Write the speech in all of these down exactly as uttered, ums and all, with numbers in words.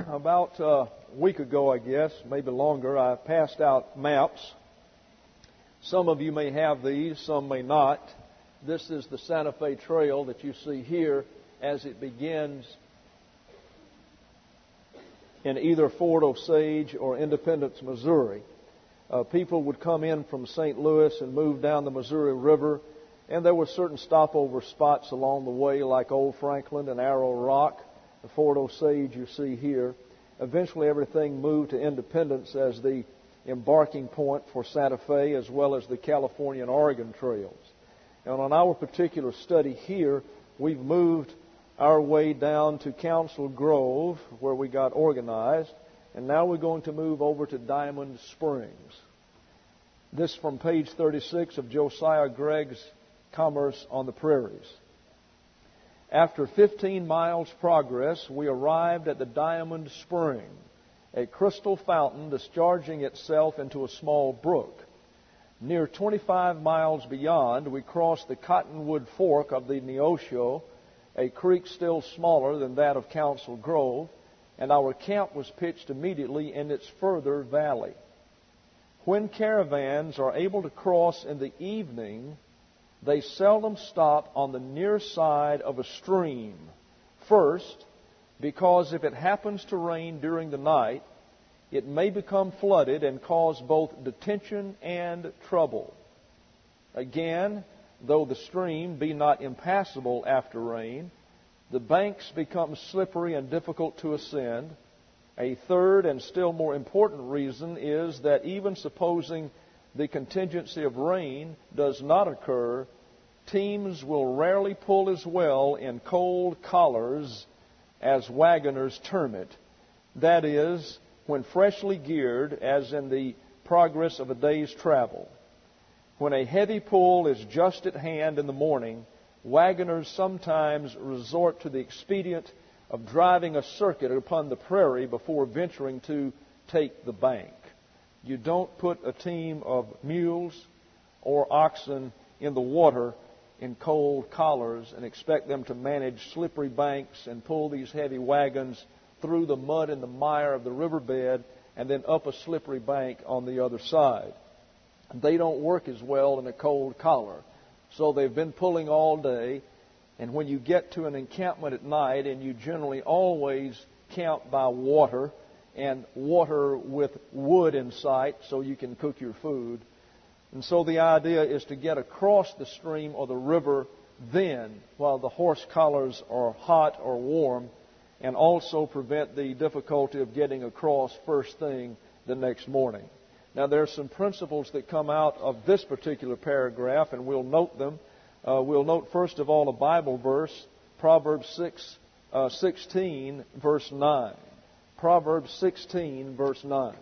about uh, a week ago, I guess, maybe longer, I passed out maps. Some of you may have these, some may not. This is the Santa Fe Trail that you see here as it begins in either Fort Osage or Independence, Missouri. Uh, people would come in from Saint Louis and move down the Missouri River, and there were certain stopover spots along the way like Old Franklin and Arrow Rock. The Fort Osage you see here. Eventually everything moved to Independence as the embarking point for Santa Fe as well as the California and Oregon trails. And on our particular study here, we've moved our way down to Council Grove where we got organized, and now we're going to move over to Diamond Springs. This from page thirty-six of Josiah Gregg's Commerce on the Prairies. After fifteen miles progress, we arrived at the Diamond Spring, a crystal fountain discharging itself into a small brook. Near twenty-five miles beyond, we crossed the Cottonwood Fork of the Neosho, a creek still smaller than that of Council Grove, and our camp was pitched immediately in its further valley. When caravans are able to cross in the evening, they seldom stop on the near side of a stream. First, because if it happens to rain during the night, it may become flooded and cause both detention and trouble. Again, though the stream be not impassable after rain, the banks become slippery and difficult to ascend. A third and still more important reason is that even supposing the contingency of rain does not occur, teams will rarely pull as well in cold collars, as wagoners term it. That is, when freshly geared, as in the progress of a day's travel. When a heavy pull is just at hand in the morning, wagoners sometimes resort to the expedient of driving a circuit upon the prairie before venturing to take the bank. You don't put a team of mules or oxen in the water in cold collars and expect them to manage slippery banks and pull these heavy wagons through the mud and the mire of the riverbed and then up a slippery bank on the other side. They don't work as well in a cold collar. So they've been pulling all day, and when you get to an encampment at night, and you generally always camp by water, and water with wood in sight so you can cook your food. And so the idea is to get across the stream or the river then while the horse collars are hot or warm, and also prevent the difficulty of getting across first thing the next morning. Now there are some principles that come out of this particular paragraph, and we'll note them. Uh, we'll note first of all a Bible verse, Proverbs six, uh, sixteen, verse nine. Proverbs sixteen, verse nine.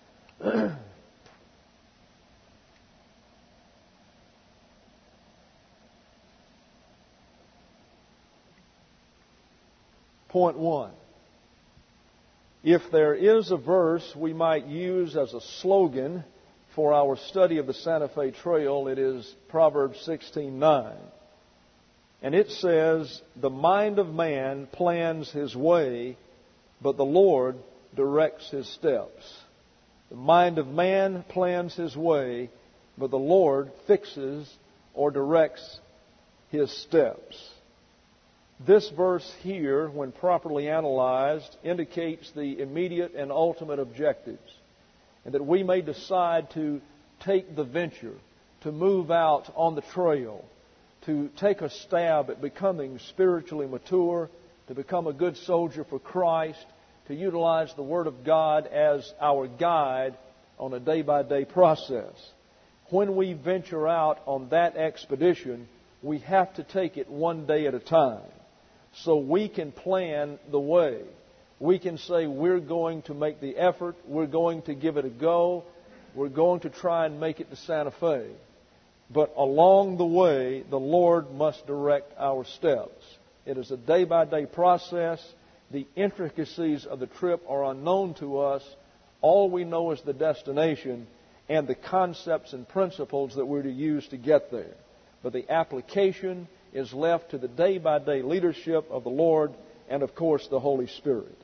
Point one. If there is a verse we might use as a slogan for our study of the Santa Fe Trail, it is Proverbs sixteen nine. And it says, "The mind of man plans his way, but the Lord directs his steps." The mind of man plans his way, but the Lord fixes or directs his steps. This verse here, when properly analyzed, indicates the immediate and ultimate objectives, and that we may decide to take the venture, to move out on the trail, to take a stab at becoming spiritually mature, to become a good soldier for Christ, to utilize the Word of God as our guide on a day-by-day process. When we venture out on that expedition, we have to take it one day at a time. So we can plan the way. We can say we're going to make the effort, we're going to give it a go, we're going to try and make it to Santa Fe. But along the way, the Lord must direct our steps. It is a day-by-day process. The intricacies of the trip are unknown to us. All we know is the destination and the concepts and principles that we're to use to get there. But the application is left to the day-by-day leadership of the Lord and, of course, the Holy Spirit.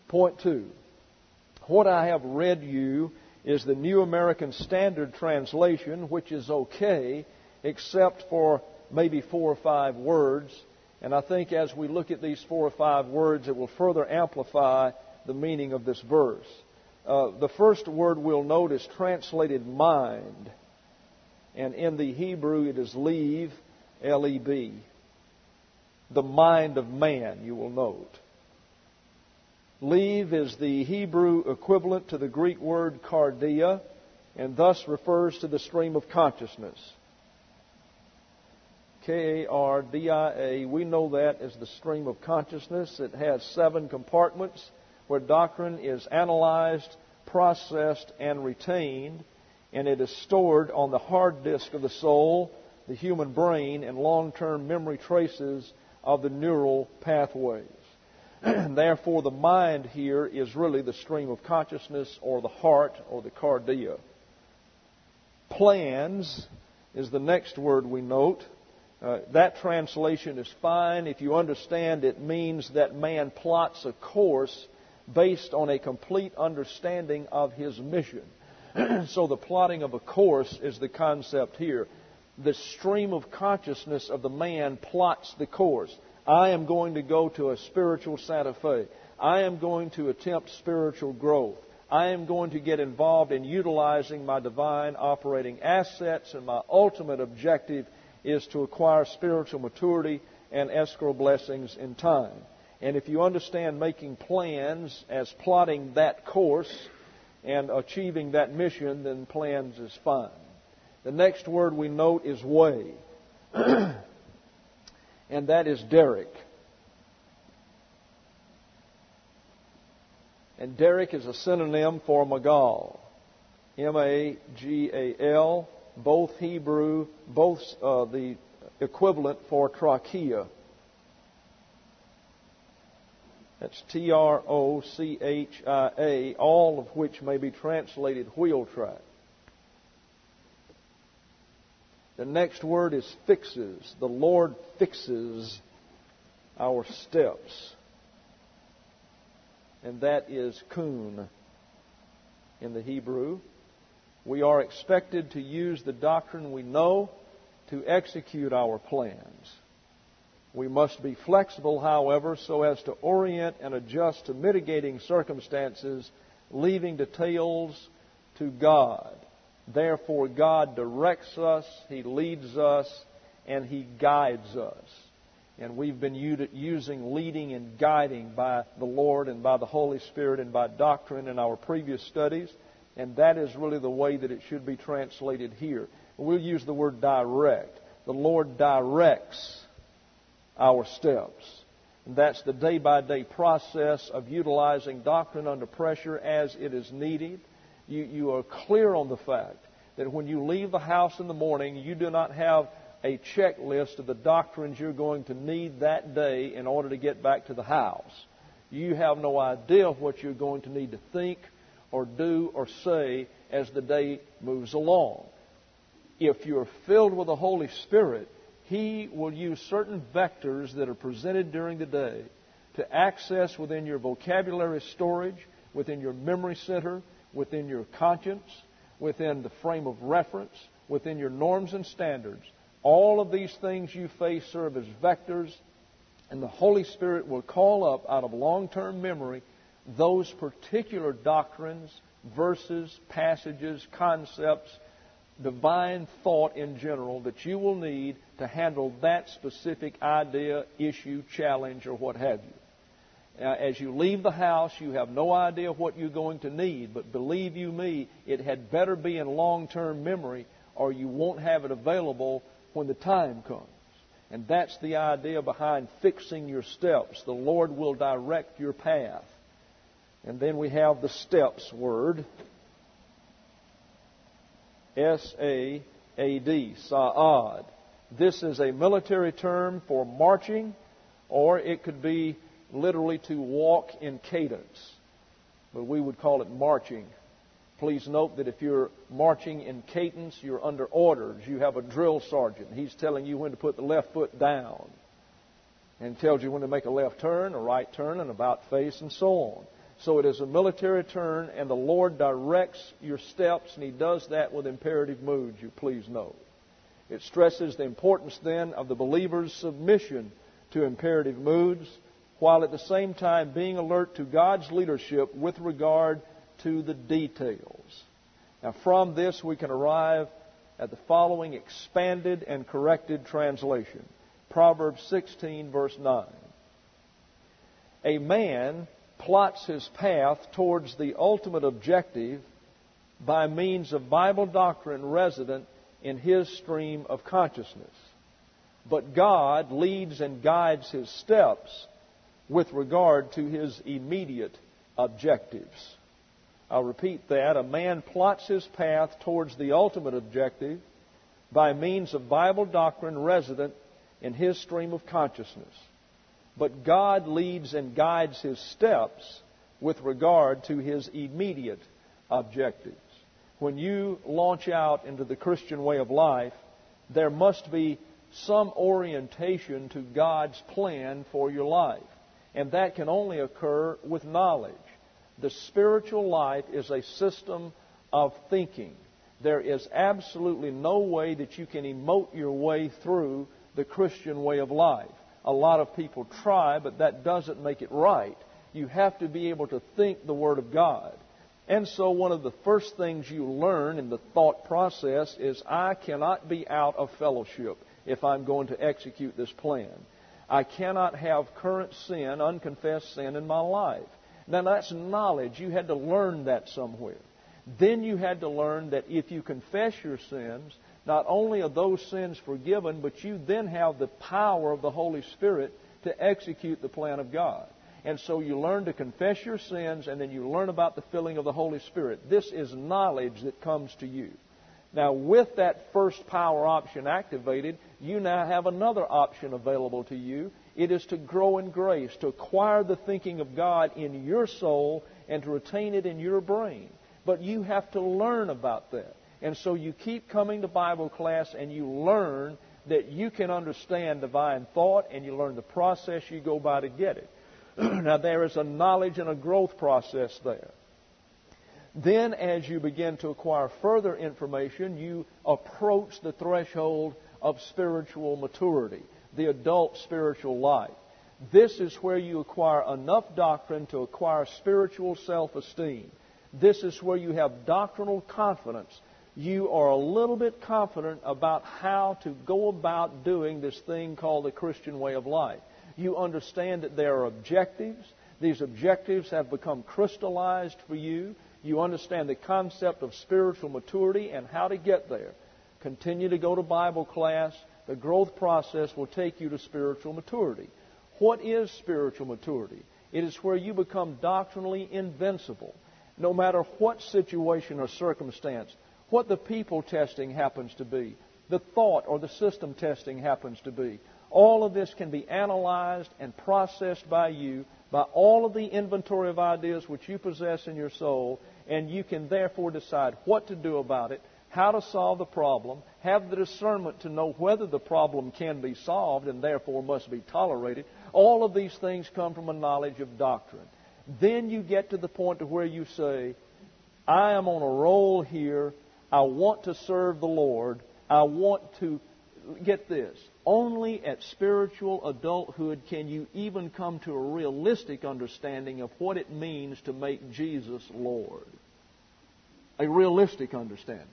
Point two. What I have read you is the New American Standard Translation, which is okay, except for maybe four or five words. And I think as we look at these four or five words, it will further amplify the meaning of this verse. Uh, the first word we'll note is translated mind. And in the Hebrew, it is lev, L E B. The mind of man, you will note. Lev is the Hebrew equivalent to the Greek word cardia, and thus refers to the stream of consciousness. K A R D I A, we know that as the stream of consciousness. It has seven compartments where doctrine is analyzed, processed, and retained, and it is stored on the hard disk of the soul, the human brain, and long-term memory traces of the neural pathways. Therefore, the mind here is really the stream of consciousness, or the heart, or the cardia. Plans is the next word we note. Uh, that translation is fine. If you understand, it means that man plots a course based on a complete understanding of his mission. So the plotting of a course is the concept here. The stream of consciousness of the man plots the course. I am going to go to a spiritual Santa Fe. I am going to attempt spiritual growth. I am going to get involved in utilizing my divine operating assets, and my ultimate objective is to acquire spiritual maturity and escrow blessings in time. And if you understand making plans as plotting that course and achieving that mission, then plans is fine. The next word we note is way. And that is Derek. And Derek is a synonym for Magal. M A G A L, both Hebrew, both uh, the equivalent for trachea. That's T R O C H I A, all of which may be translated wheel track. The next word is fixes. The Lord fixes our steps. And that is kun in the Hebrew. We are expected to use the doctrine we know to execute our plans. We must be flexible, however, so as to orient and adjust to mitigating circumstances, leaving details to God. Therefore, God directs us, He leads us, and He guides us. And we've been using leading and guiding by the Lord and by the Holy Spirit and by doctrine in our previous studies. And that is really the way that it should be translated here. We'll use the word direct. The Lord directs our steps. And that's the day-by-day process of utilizing doctrine under pressure as it is needed. You, you are clear on the fact that when you leave the house in the morning, you do not have a checklist of the doctrines you're going to need that day in order to get back to the house. You have no idea of what you're going to need to think or do or say as the day moves along. If you're filled with the Holy Spirit, He will use certain vectors that are presented during the day to access within your vocabulary storage, within your memory center, within your conscience, within the frame of reference, within your norms and standards. All of these things you face serve as vectors, and the Holy Spirit will call up out of long-term memory those particular doctrines, verses, passages, concepts, divine thought in general that you will need to handle that specific idea, issue, challenge, or what have you. Uh, as you leave the house, you have no idea what you're going to need, but believe you me, it had better be in long-term memory, or you won't have it available when the time comes. And that's the idea behind fixing your steps. The Lord will direct your path. And then we have the steps word. S A A D, Sa'ad. This is a military term for marching, or it could be literally to walk in cadence. But we would call it marching. Please note that if you're marching in cadence, you're under orders. You have a drill sergeant. He's telling you when to put the left foot down and tells you when to make a left turn, a right turn, and about face, and so on. So it is a military term, and the Lord directs your steps, and He does that with imperative moods, you please know. It stresses the importance then of the believer's submission to imperative moods, while at the same time being alert to God's leadership with regard to the details. Now from this we can arrive at the following expanded and corrected translation. Proverbs sixteen, verse nine. A man plots his path towards the ultimate objective by means of Bible doctrine resident in his stream of consciousness. But God leads and guides his steps with regard to his immediate objectives. I'll repeat that. A man plots his path towards the ultimate objective by means of Bible doctrine resident in his stream of consciousness. But God leads and guides his steps with regard to his immediate objectives. When you launch out into the Christian way of life, there must be some orientation to God's plan for your life. And that can only occur with knowledge. The spiritual life is a system of thinking. There is absolutely no way that you can emote your way through the Christian way of life. A lot of people try, but that doesn't make it right. You have to be able to think the Word of God. And so one of the first things you learn in the thought process is, I cannot be out of fellowship if I'm going to execute this plan. I cannot have current sin, unconfessed sin in my life. Now that's knowledge. You had to learn that somewhere. Then you had to learn that if you confess your sins, not only are those sins forgiven, but you then have the power of the Holy Spirit to execute the plan of God. And so you learn to confess your sins, and then you learn about the filling of the Holy Spirit. This is knowledge that comes to you. Now, with that first power option activated, you now have another option available to you. It is to grow in grace, to acquire the thinking of God in your soul and to retain it in your brain. But you have to learn about that. And so you keep coming to Bible class and you learn that you can understand divine thought, and you learn the process you go by to get it. Now, there is a knowledge and a growth process there. Then, as you begin to acquire further information, you approach the threshold of spiritual maturity, the adult spiritual life. This is where you acquire enough doctrine to acquire spiritual self-esteem. This is where you have doctrinal confidence. You are a little bit confident about how to go about doing this thing called the Christian way of life. You understand that there are objectives. These objectives have become crystallized for you. You understand the concept of spiritual maturity and how to get there. Continue to go to Bible class. The growth process will take you to spiritual maturity. What is spiritual maturity? It is where you become doctrinally invincible. No matter what situation or circumstance, what the people testing happens to be, the thought or the system testing happens to be, all of this can be analyzed and processed by you, by all of the inventory of ideas which you possess in your soul, and you can therefore decide what to do about it, how to solve the problem, have the discernment to know whether the problem can be solved and therefore must be tolerated. All of these things come from a knowledge of doctrine. Then you get to the point to where you say, I am on a roll here. I want to serve the Lord. I want to, get this, only at spiritual adulthood can you even come to a realistic understanding of what it means to make Jesus Lord. A realistic understanding.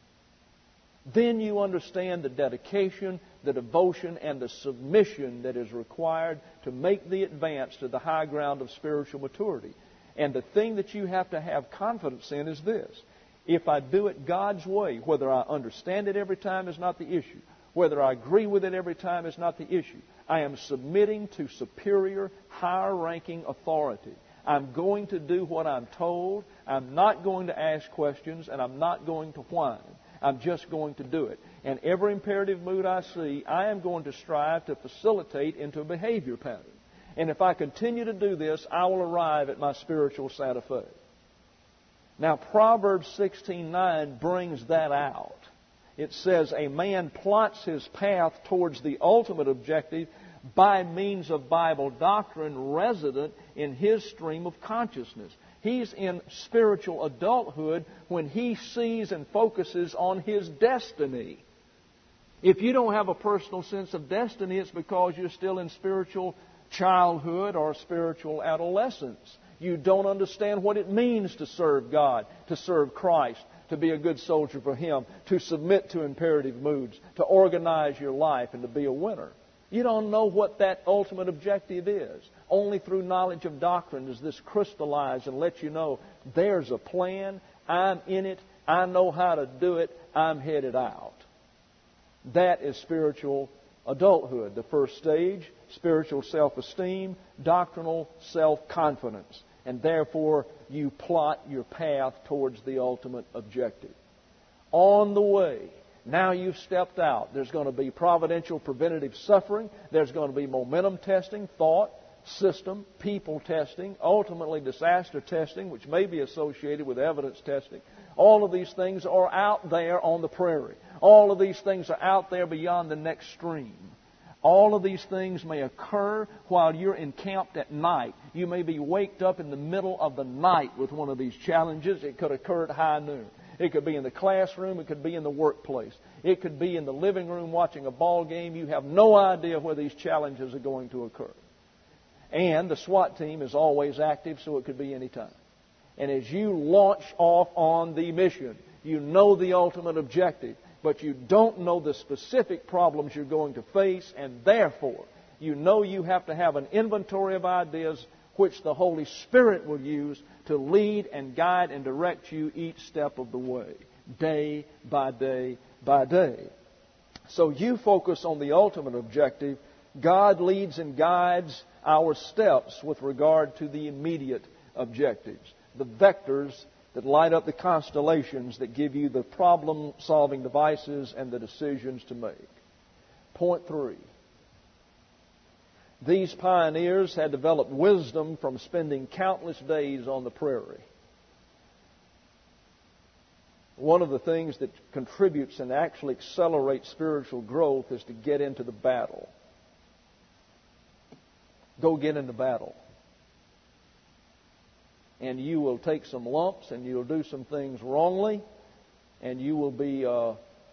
Then you understand the dedication, the devotion, and the submission that is required to make the advance to the high ground of spiritual maturity. And the thing that you have to have confidence in is this. If I do it God's way, whether I understand it every time is not the issue. Whether I agree with it every time is not the issue. I am submitting to superior, higher-ranking authority. I'm going to do what I'm told. I'm not going to ask questions, and I'm not going to whine. I'm just going to do it. And every imperative mood I see, I am going to strive to facilitate into a behavior pattern. And if I continue to do this, I will arrive at my spiritual Santa Fe. Now, Proverbs sixteen nine brings that out. It says, a man plots his path towards the ultimate objective by means of Bible doctrine resident in his stream of consciousness. He's in spiritual adulthood when he sees and focuses on his destiny. If you don't have a personal sense of destiny, it's because you're still in spiritual childhood or spiritual adolescence. You don't understand what it means to serve God, to serve Christ, to be a good soldier for Him, to submit to imperative moods, to organize your life, and to be a winner. You don't know what that ultimate objective is. Only through knowledge of doctrine does this crystallize and let you know there's a plan, I'm in it, I know how to do it, I'm headed out. That is spiritual adulthood. The first stage, spiritual self-esteem, doctrinal self-confidence. And therefore, you plot your path towards the ultimate objective. On the way, now you've stepped out. There's going to be providential preventative suffering. There's going to be momentum testing, thought, system, people testing, ultimately disaster testing, which may be associated with evidence testing. All of these things are out there on the prairie. All of these things are out there beyond the next stream. All of these things may occur while you're encamped at night. You may be waked up in the middle of the night with one of these challenges. It could occur at high noon. It could be in the classroom. It could be in the workplace. It could be in the living room watching a ball game. You have no idea where these challenges are going to occur. And the SWAT team is always active, so it could be any time. And as you launch off on the mission, you know the ultimate objective, but you don't know the specific problems you're going to face, and therefore, you know you have to have an inventory of ideas which the Holy Spirit will use to lead and guide and direct you each step of the way, day by day by day. So you focus on the ultimate objective. God leads and guides our steps with regard to the immediate objectives, the vectors that light up the constellations that give you the problem-solving devices and the decisions to make. Point three. These pioneers had developed wisdom from spending countless days on the prairie. One of the things that contributes and actually accelerates spiritual growth is to get into the battle. Go get into battle. And you will take some lumps, and you'll do some things wrongly, and you will be uh,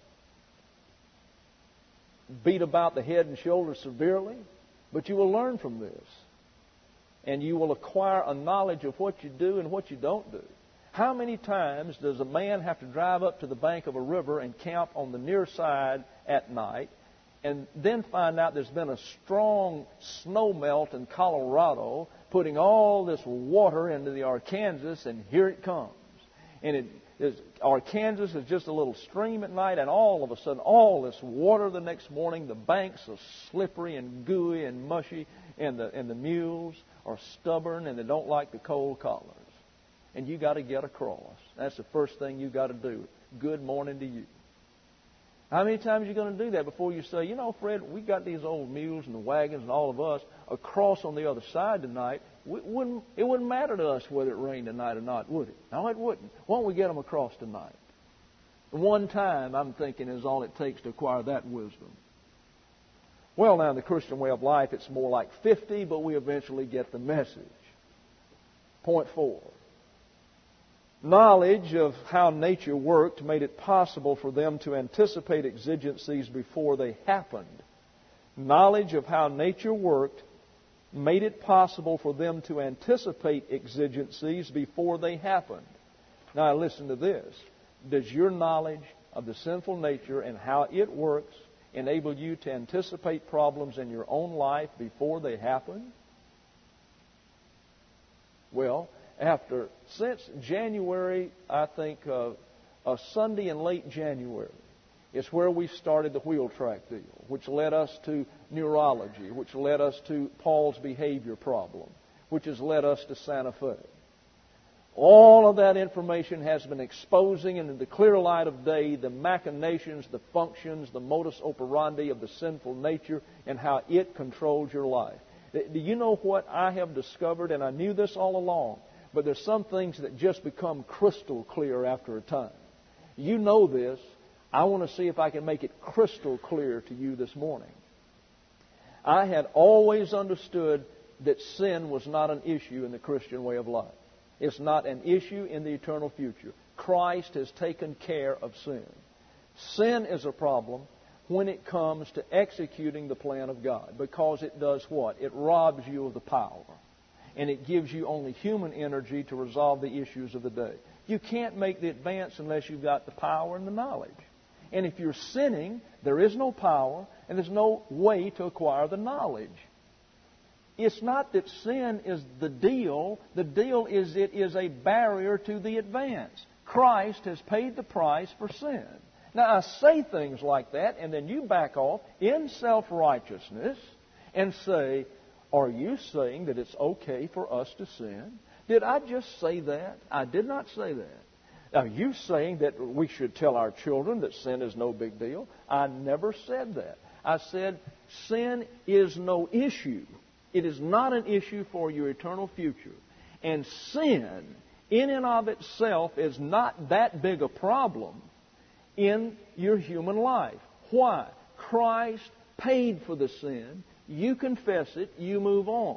beat about the head and shoulders severely, but you will learn from this. And you will acquire a knowledge of what you do and what you don't do. How many times does a man have to drive up to the bank of a river and camp on the near side at night, and then find out there's been a strong snow melt in Colorado, putting all this water into the Arkansas, and here it comes. And it is, Arkansas is just a little stream at night, and all of a sudden, all this water the next morning, the banks are slippery and gooey and mushy, and the, and the mules are stubborn, and they don't like the cold collars. And you got to get across. That's the first thing you got to do. Good morning to you. How many times are you going to do that before you say, you know, Fred, we got these old mules and the wagons and all of us across on the other side tonight. We wouldn't, it wouldn't matter to us whether it rained tonight or not, would it? No, it wouldn't. Why don't we get them across tonight? One time, I'm thinking, is all it takes to acquire that wisdom. Well, now, in the Christian way of life, it's more like fifty, but we eventually get the message. Point four. Knowledge of how nature worked made it possible for them to anticipate exigencies before they happened. Knowledge of how nature worked made it possible for them to anticipate exigencies before they happened. Now listen to this. Does your knowledge of the sinful nature and how it works enable you to anticipate problems in your own life before they happen? Well, After, since January, I think, uh, a Sunday in late January, is where we started the wheel track deal, which led us to neurology, which led us to Paul's behavior problem, which has led us to Santa Fe. All of that information has been exposing into the clear light of day the machinations, the functions, the modus operandi of the sinful nature and how it controls your life. Do you know what I have discovered? And I knew this all along. But there's some things that just become crystal clear after a time. You know this. I want to see if I can make it crystal clear to you this morning. I had always understood that sin was not an issue in the Christian way of life. It's not an issue in the eternal future. Christ has taken care of sin. Sin is a problem when it comes to executing the plan of God, because it does what? It robs you of the power, and it gives you only human energy to resolve the issues of the day. You can't make the advance unless you've got the power and the knowledge. And if you're sinning, there is no power, and there's no way to acquire the knowledge. It's not that sin is the deal. The deal is it is a barrier to the advance. Christ has paid the price for sin. Now, I say things like that, and then you back off in self-righteousness and say, are you saying that it's okay for us to sin? Did I just say that? I did not say that. Are you saying that we should tell our children that sin is no big deal? I never said that. I said sin is no issue. It is not an issue for your eternal future. And sin, in and of itself, is not that big a problem in your human life. Why? Christ paid for the sin. You confess it, you move on.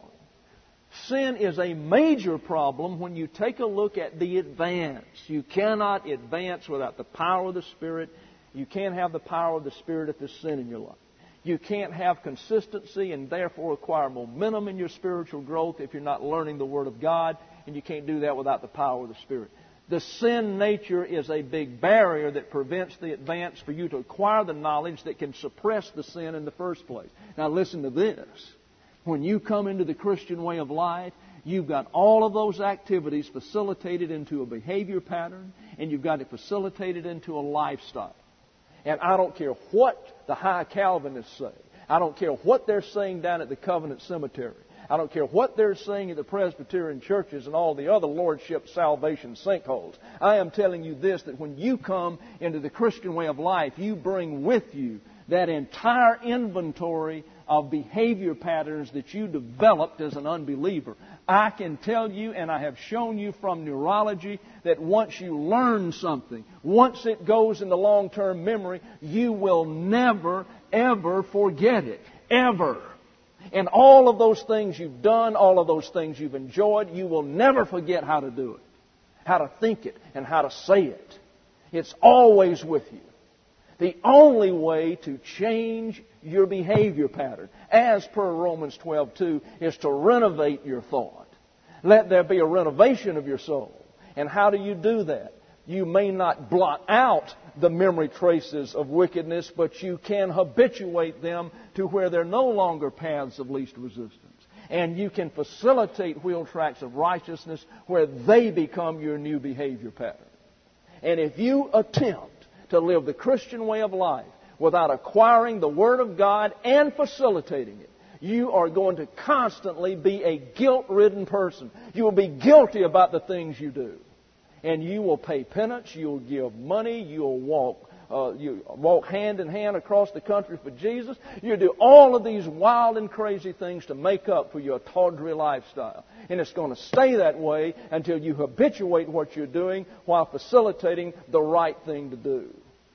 Sin is a major problem when you take a look at the advance. You cannot advance without the power of the Spirit. You can't have the power of the Spirit if there's sin in your life. You can't have consistency and therefore acquire momentum in your spiritual growth if you're not learning the Word of God, and you can't do that without the power of the Spirit. The sin nature is a big barrier that prevents the advance for you to acquire the knowledge that can suppress the sin in the first place. Now listen to this. When you come into the Christian way of life, you've got all of those activities facilitated into a behavior pattern, and you've got it facilitated into a lifestyle. And I don't care what the high Calvinists say. I don't care what they're saying down at the Covenant Cemetery. I don't care what they're saying at the Presbyterian churches and all the other Lordship salvation sinkholes. I am telling you this, that when you come into the Christian way of life, you bring with you that entire inventory of behavior patterns that you developed as an unbeliever. I can tell you, and I have shown you from neurology, that once you learn something, once it goes into long-term memory, you will never, ever forget it. Ever. And all of those things you've done, all of those things you've enjoyed, you will never forget how to do it, how to think it, and how to say it. It's always with you. The only way to change your behavior pattern, as per Romans twelve two, is to renovate your thought. Let there be a renovation of your soul. And how do you do that? You may not blot out the memory traces of wickedness, but you can habituate them to where they're no longer paths of least resistance. And you can facilitate wheel tracks of righteousness where they become your new behavior pattern. And if you attempt to live the Christian way of life without acquiring the Word of God and facilitating it, you are going to constantly be a guilt-ridden person. You will be guilty about the things you do. And you will pay penance, you'll give money, you'll walk uh, you walk hand in hand across the country for Jesus. You'll do all of these wild and crazy things to make up for your tawdry lifestyle. And it's going to stay that way until you habituate what you're doing while facilitating the right thing to do.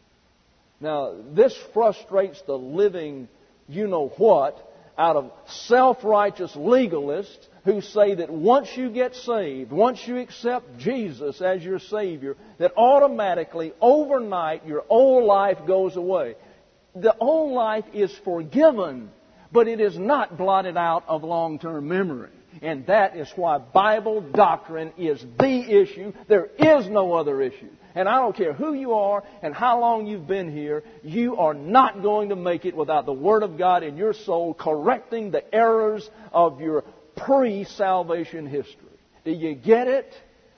Now, this frustrates the living you-know-what out of self-righteous legalists who say that once you get saved, once you accept Jesus as your Savior, that automatically, overnight, your old life goes away. The old life is forgiven, but it is not blotted out of long-term memory. And that is why Bible doctrine is the issue. There is no other issue. And I don't care who you are and how long you've been here, you are not going to make it without the Word of God in your soul correcting the errors of your pre-salvation history. Do you get it?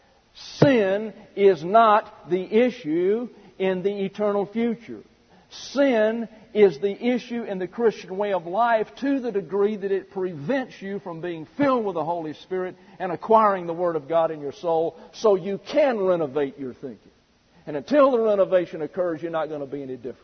Sin is not the issue in the eternal future. Sin is the issue in the Christian way of life to the degree that it prevents you from being filled with the Holy Spirit and acquiring the Word of God in your soul so you can renovate your thinking. And until the renovation occurs, you're not going to be any different.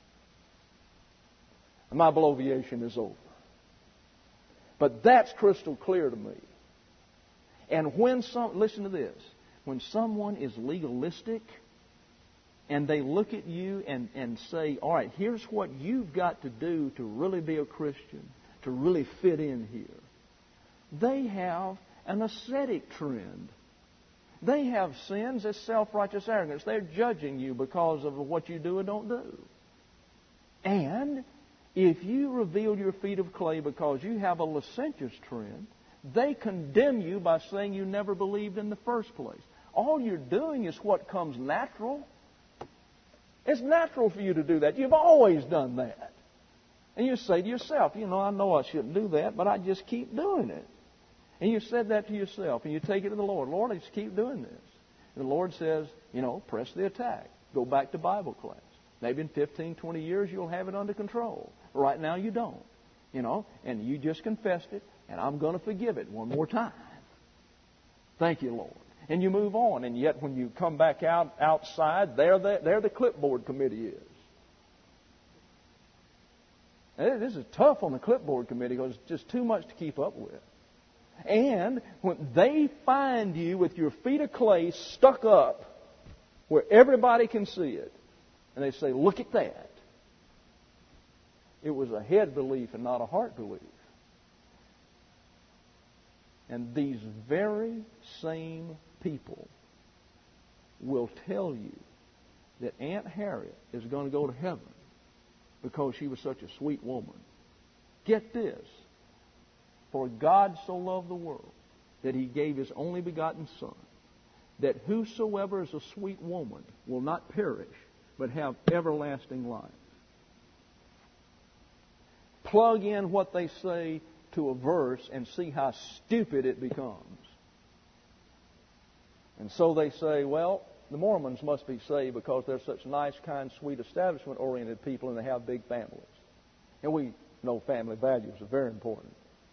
My bloviation is over. But that's crystal clear to me. And when some, listen to this, when someone is legalistic and they look at you and, and say, all right, here's what you've got to do to really be a Christian, to really fit in here. They have an ascetic trend. They have sins as self-righteous arrogance. They're judging you because of what you do or don't do. And if you reveal your feet of clay because you have a licentious trend, they condemn you by saying you never believed in the first place. All you're doing is what comes natural. It's natural for you to do that. You've always done that. And you say to yourself, you know, I know I shouldn't do that, but I just keep doing it. And you said that to yourself, and you take it to the Lord. Lord, I just keep doing this. And the Lord says, you know, press the attack. Go back to Bible class. Maybe in fifteen, twenty years you'll have it under control. Right now you don't. You know, and you just confessed it, and I'm going to forgive it one more time. Thank you, Lord. And you move on, and yet when you come back out outside, there the, there the clipboard committee is. And this is tough on the clipboard committee because it's just too much to keep up with. And when they find you with your feet of clay stuck up where everybody can see it, and they say, look at that. It was a head belief and not a heart belief. And these very same people will tell you that Aunt Harriet is going to go to heaven because she was such a sweet woman. Get this. For God so loved the world that He gave His only begotten Son, that whosoever is a sweet woman will not perish, but have everlasting life. Plug in what they say to a verse and see how stupid it becomes. And so they say, well, the Mormons must be saved because they're such nice, kind, sweet, establishment-oriented people and they have big families. And we know family values are very important.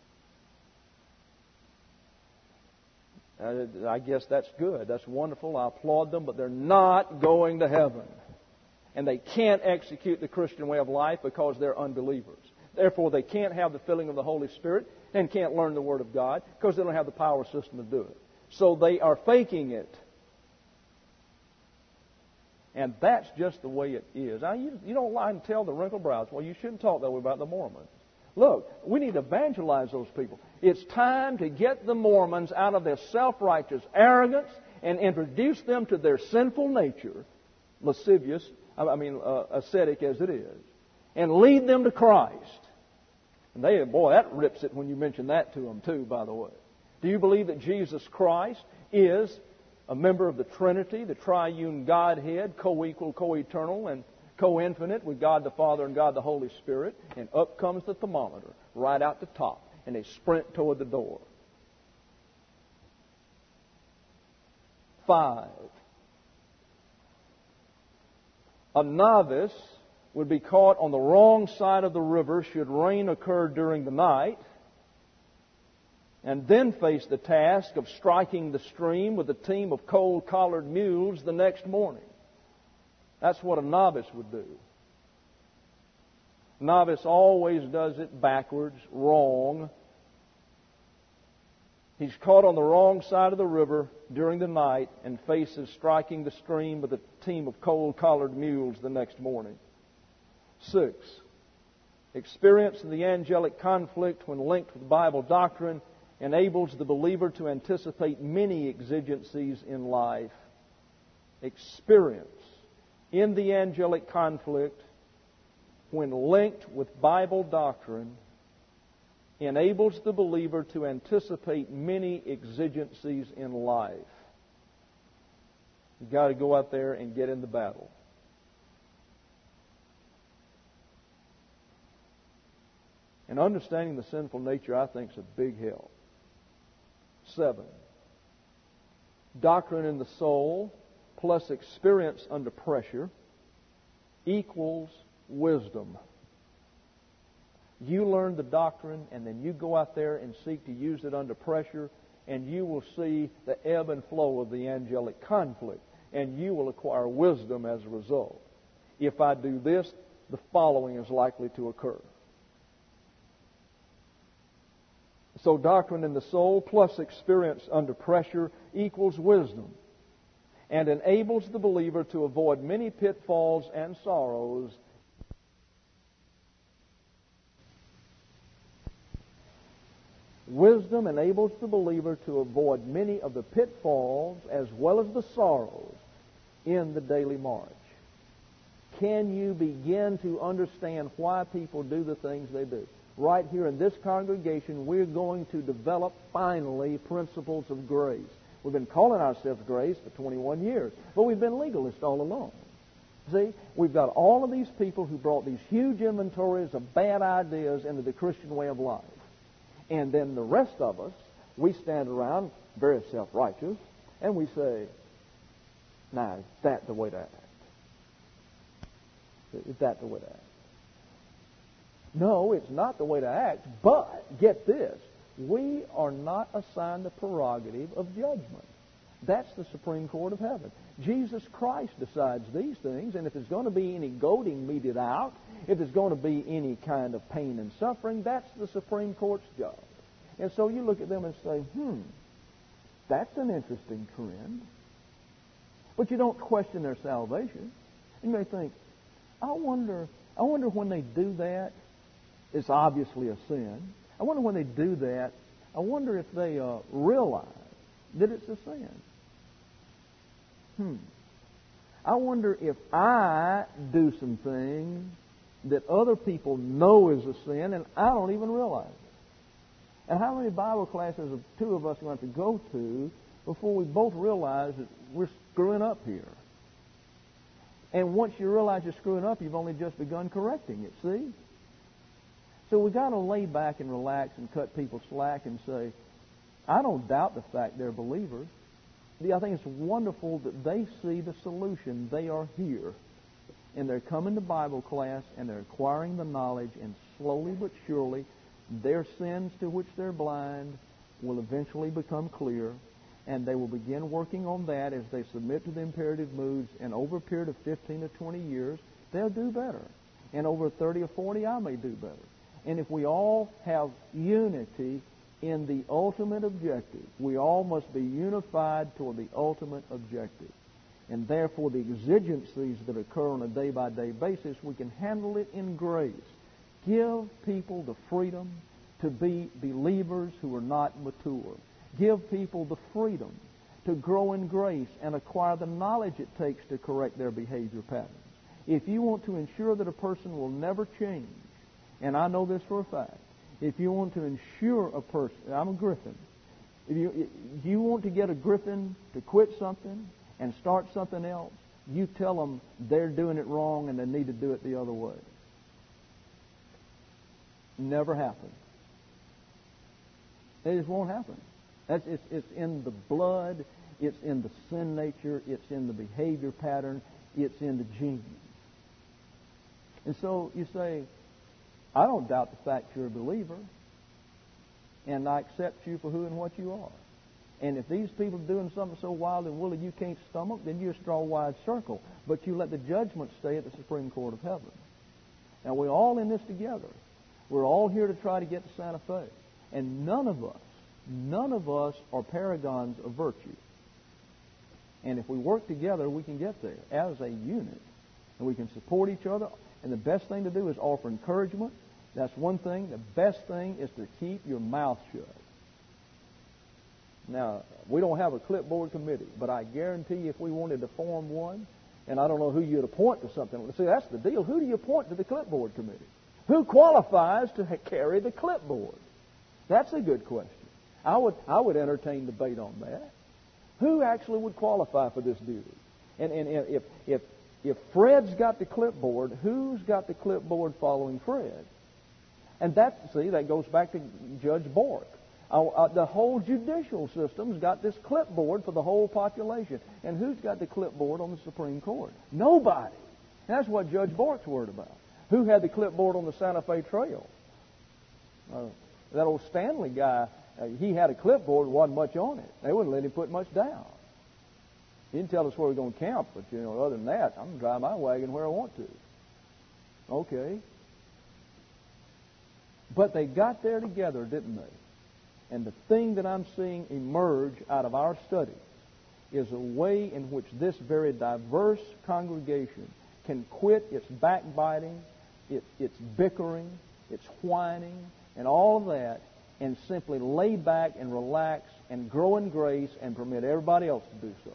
Uh, I guess that's good. That's wonderful. I applaud them, but they're not going to heaven. And they can't execute the Christian way of life because they're unbelievers. Therefore, they can't have the filling of the Holy Spirit and can't learn the Word of God because they don't have the power system to do it. So they are faking it. And that's just the way it is. Now, you, you don't lie and tell the wrinkled brows, well, you shouldn't talk that way about the Mormons. Look, we need to evangelize those people. It's time to get the Mormons out of their self-righteous arrogance and introduce them to their sinful nature, lascivious, I mean, uh, ascetic as it is, and lead them to Christ. And they, boy, that rips it when you mention that to them, too, by the way. Do you believe that Jesus Christ is a member of the Trinity, the triune Godhead, co-equal, co-eternal, and co-infinite with God the Father and God the Holy Spirit? And up comes the thermometer right out the top, and they sprint toward the door. Five. A novice would be caught on the wrong side of the river should rain occur during the night, and then face the task of striking the stream with a team of cold-collared mules the next morning. That's what a novice would do. Novice always does it backwards, wrong. He's caught on the wrong side of the river during the night and faces striking the stream with a team of cold-collared mules the next morning. Six, experience of the angelic conflict when linked with Bible doctrine enables the believer to anticipate many exigencies in life. Experience in the angelic conflict when linked with Bible doctrine enables the believer to anticipate many exigencies in life. You've got to go out there and get in the battle. And understanding the sinful nature, I think, is a big help. Seven, doctrine in the soul plus experience under pressure equals wisdom. You learn the doctrine, and then you go out there and seek to use it under pressure, and you will see the ebb and flow of the angelic conflict, and you will acquire wisdom as a result. If I do this, the following is likely to occur. So doctrine in the soul plus experience under pressure equals wisdom and enables the believer to avoid many pitfalls and sorrows. Wisdom enables the believer to avoid many of the pitfalls as well as the sorrows in the daily march. Can you begin to understand why people do the things they do? Right here in this congregation, we're going to develop, finally, principles of grace. We've been calling ourselves grace for twenty-one years, but we've been legalists all along. See, we've got all of these people who brought these huge inventories of bad ideas into the Christian way of life. And then the rest of us, we stand around, very self-righteous, and we say, now, is that the way to act? Is that the way to act? No, it's not the way to act, but, get this, we are not assigned the prerogative of judgment. That's the Supreme Court of Heaven. Jesus Christ decides these things, and if there's going to be any goading meted out, if there's going to be any kind of pain and suffering, that's the Supreme Court's job. And so you look at them and say, hmm, that's an interesting trend. But you don't question their salvation. You may think, I wonder, I wonder when they do that, it's obviously a sin. I wonder when they do that, I wonder if they uh, realize that it's a sin. Hmm. I wonder if I do some things that other people know is a sin and I don't even realize it. And how many Bible classes of two of us are going to have to go to before we both realize that we're screwing up here? And once you realize you're screwing up, you've only just begun correcting it, see? So we've got to lay back and relax and cut people slack and say, I don't doubt the fact they're believers. I think it's wonderful that they see the solution. They are here. And they're coming to Bible class and they're acquiring the knowledge, and slowly but surely their sins to which they're blind will eventually become clear, and they will begin working on that as they submit to the imperative moods, and over a period of fifteen to twenty years, they'll do better. And over thirty or forty, I may do better. And if we all have unity in the ultimate objective, we all must be unified toward the ultimate objective. And therefore, the exigencies that occur on a day-by-day basis, we can handle it in grace. Give people the freedom to be believers who are not mature. Give people the freedom to grow in grace and acquire the knowledge it takes to correct their behavior patterns. If you want to ensure that a person will never change, and I know this for a fact, if you want to ensure a person, I'm a griffin, if you, if you want to get a griffin to quit something and start something else, you tell them they're doing it wrong and they need to do it the other way. Never happen. It just won't happen. That's, it's, it's in the blood, it's in the sin nature, it's in the behavior pattern, it's in the genes. And so you say, I don't doubt the fact you're a believer, and I accept you for who and what you are. And if these people are doing something so wild and woolly you can't stomach, then you just draw a wide circle. But you let the judgment stay at the Supreme Court of Heaven. Now, we're all in this together. We're all here to try to get to Santa Fe. And none of us, none of us are paragons of virtue. And if we work together, we can get there as a unit. And we can support each other. And the best thing to do is offer encouragement. That's one thing. The best thing is to keep your mouth shut. Now, we don't have a clipboard committee, but I guarantee you if we wanted to form one, and I don't know who you'd appoint to something. See, that's the deal. Who do you appoint to the clipboard committee? Who qualifies to carry the clipboard? That's a good question. I would I would entertain debate on that. Who actually would qualify for this duty? And, and if if if Fred's got the clipboard, who's got the clipboard following Fred? And that, see, that goes back to Judge Bork. Uh, uh, the whole judicial system's got this clipboard for the whole population. And who's got the clipboard on the Supreme Court? Nobody. And that's what Judge Bork's worried about. Who had the clipboard on the Santa Fe Trail? Uh, that old Stanley guy, uh, he had a clipboard, wasn't much on it. They wouldn't let him put much down. He didn't tell us where we're going to camp, but, you know, other than that, I'm going to drive my wagon where I want to. Okay. But they got there together, didn't they? And the thing that I'm seeing emerge out of our studies is a way in which this very diverse congregation can quit its backbiting, its, its bickering, its whining, and all of that, and simply lay back and relax and grow in grace and permit everybody else to do so.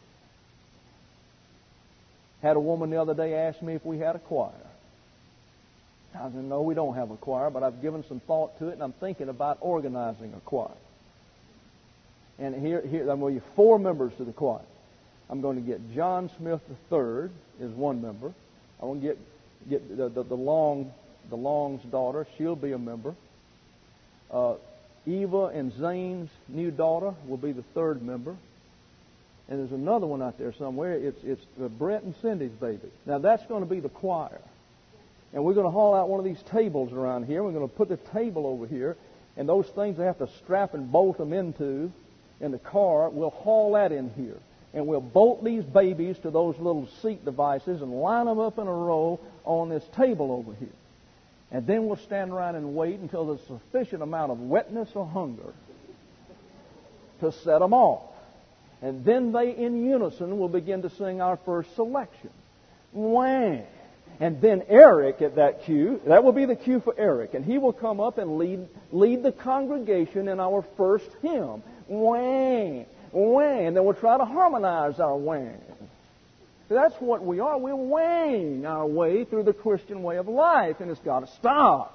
Had a woman the other day ask me if we had a choir. I said, no, we don't have a choir, but I've given some thought to it, and I'm thinking about organizing a choir. And here, here I'm going to give four members to the choir. I'm going to get John Smith the third is one member. I want to get get the, the, the Long the Long's daughter. She'll be a member. Uh, Eva and Zane's new daughter will be the third member. And there's another one out there somewhere. It's it's uh, Brett and Cindy's baby. Now that's going to be the choir. And we're going to haul out one of these tables around here. We're going to put the table over here. And those things they have to strap and bolt them into in the car, we'll haul that in here. And we'll bolt these babies to those little seat devices and line them up in a row on this table over here. And then we'll stand around and wait until there's sufficient amount of wetness or hunger to set them off. And then they, in unison, will begin to sing our first selection. Wham! And then Eric at that cue, that will be the cue for Eric, and he will come up and lead lead the congregation in our first hymn. Wham! Wham! And then we'll try to harmonize our wham. That's what we are. We're weighing our way through the Christian way of life, and it's got to stop.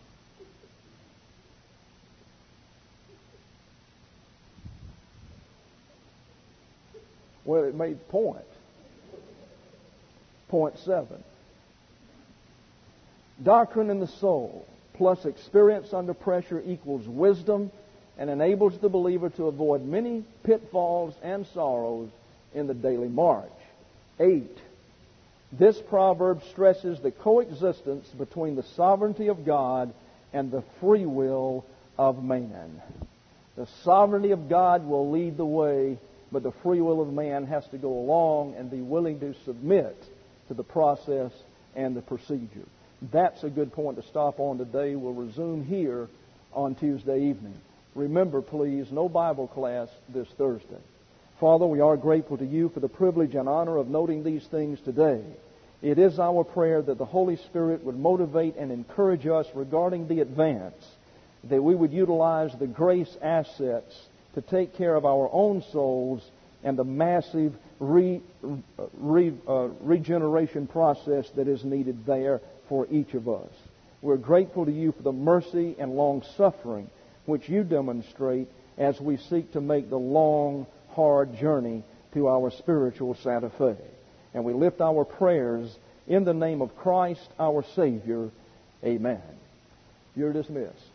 Well, it made point. Point seven. Doctrine in the soul plus experience under pressure equals wisdom and enables the believer to avoid many pitfalls and sorrows in the daily march. Eight. This proverb stresses the coexistence between the sovereignty of God and the free will of man. The sovereignty of God will lead the way, but the free will of man has to go along and be willing to submit to the process and the procedure. That's a good point to stop on today. We'll resume here on Tuesday evening. Remember, please, no Bible class this Thursday. Father, we are grateful to you for the privilege and honor of noting these things today. It is our prayer that the Holy Spirit would motivate and encourage us regarding the advance, that we would utilize the grace assets to take care of our own souls and the massive re, re, uh, regeneration process that is needed there for each of us. We're grateful to you for the mercy and long-suffering which you demonstrate as we seek to make the long, hard journey to our spiritual Santa Fe. And we lift our prayers in the name of Christ, our Savior. Amen. You're dismissed.